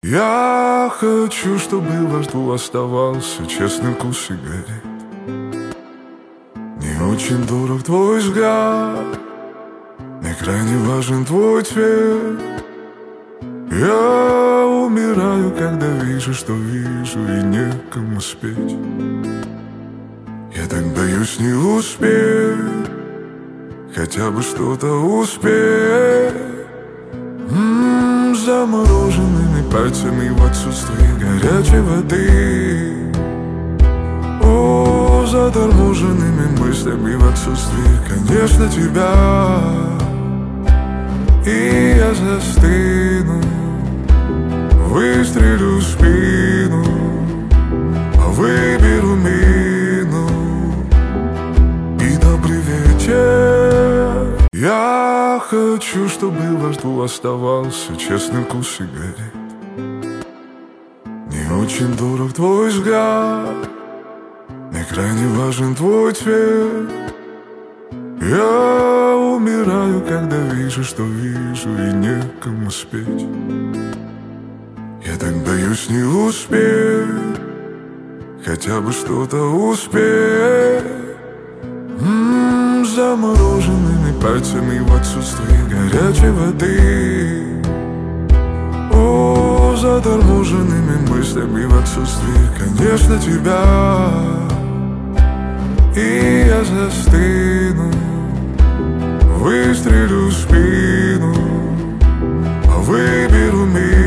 Я хочу, чтобы во рту оставался честный вкус сигарет. Не очень дорог твой взгляд, мне крайне важен твой цвет. Я умираю, когда вижу, что вижу, и некому спеть. Я так боюсь не успеть, хотя бы что-то успеть. Замороженными пальцами в отсутствии горячей воды. О, заторможенными мыслями в отсутствии, конечно, тебя. И я застыну, выстрелю в спину, выберу мину. И добрый вечер. Я хочу, чтобы во рту оставался честный вкус сигарет. Не очень дорог твой взгляд, мне крайне важен твой цвет. Я умираю, когда вижу, что вижу, и некому спеть. Я так боюсь не успеть, хотя бы что-то успеть. Замороженными пальцами в отсутствии горячей воды. О, заторможенными мыслями в отсутствии, конечно, тебя. И я застыну, выстрелю в спину, выберу мир.